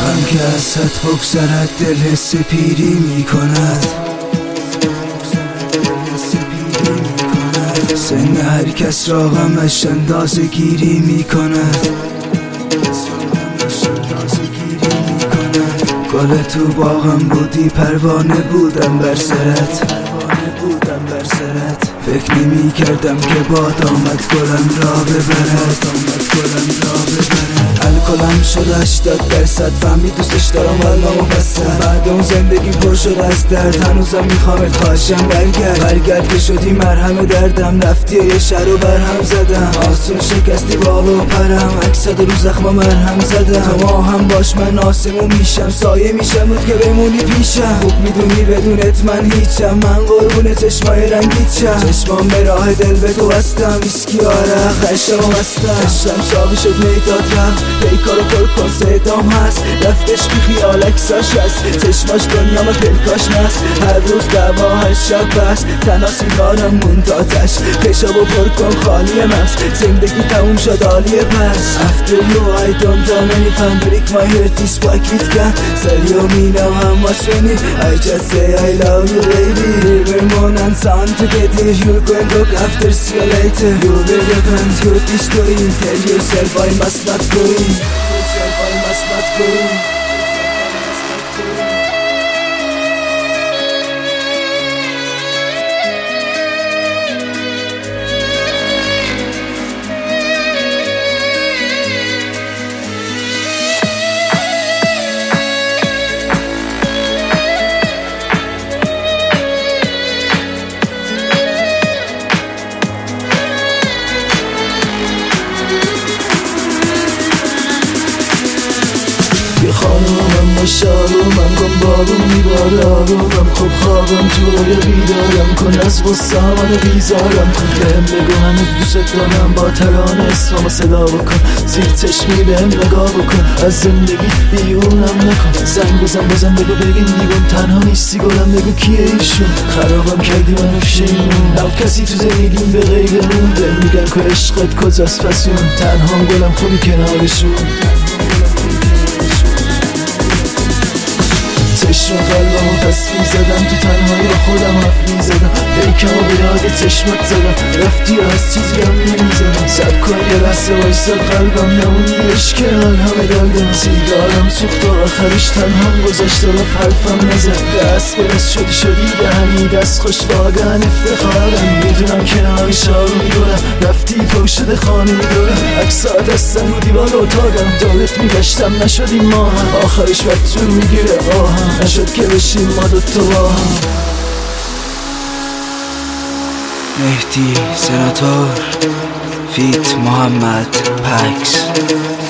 غم که از حد بگذرد دل حس پیری میکند. سن هر کس را غمش اندازه گیری میکند. گل تو باغم بودی پروانه بودم بر سرت. فکر نمی کردم که باد آمد گلم را ببرد. الکلم شد 80%. فهمی دوستش دارم قلبمو بسته. بعد اون زندگی پر شد از درد. هنوزم میخوامت خواهشم برگرد که شدی مرهم دردم. رفتی یه شهر و برهم زدم. آسون شکستی بال و پرم. اکسد رو زخم مرهم زدم. تو ما هم باش من آسمون میشم. سایه میشم بود که بمونی پیشم. خوب میدونی بدونت من هیچم. من قربون چشمای رنگیتم. چشمام به راه دل به تو بستم. ویسکی و عرق عشقم بستم. عشقم شاقی شد میداد رفت. پیکارو پر کن صدام هست. رفتش بی خیال اکساش هست. چشماش دنیام پلکاش نست. هر روز دعوا هر شب بس. تنها سیگارم موند آتش. خشابو پر کن خالی مست. زندگی تموم شد عالیه پس. After you I don't have any fun. Break my heart this back with gun. Tell you me now how much we need. I just say I love you baby. River, moon and sun together. You're going look after see you later. You will repent your history. Tell yourself I must not go in. I must not go in. خانومم باش آرومم کن بارون میباره آرومم. خب خوابم تو رویا بیدارم کن. از غصه منو بیزارم کن. بهم بگو هنوز دوست دارم. با ترانه اسممو صدا بکن. زیر چشمی بهم نگاه بکن. از زندگی بیرونم نکن. زنگ بزن بگو بگیم دیگم تنها نیستی گلم. بگو کیه ایشون. خرابم کردی منو پیشمون. او کسی تو زندگیم به غیر اون. دل میگن که عشقت کجاست پس اون. تنهام گلم خوبی کنارشون. چشم قلبمو پس میزدم. تو تنهایی با خودم حرف میزدم. پیکمو به یاد چشمت زدم. رفتی و از چیزی هم نمیزدم. سب کن یه لحظه وایساد قلبم نموندی عشق من همه دردم. سیگارم سوخت و آخرش تنهام گذاشت و حرفم نزد. دست به دست شدی دهنی دست خوش واقعا افتخارم. میدونم کنارش آروم میدونم. رفتی پر شده خانه میدونم. اکسا دستم رو دیوار اتاقم. دارت میگشتم نشدیم ما هم. آخرش بدجور میگیره آهم. نشد که بشیم ما دوتا با هم. مهدی سناتور فیت محمد پکس.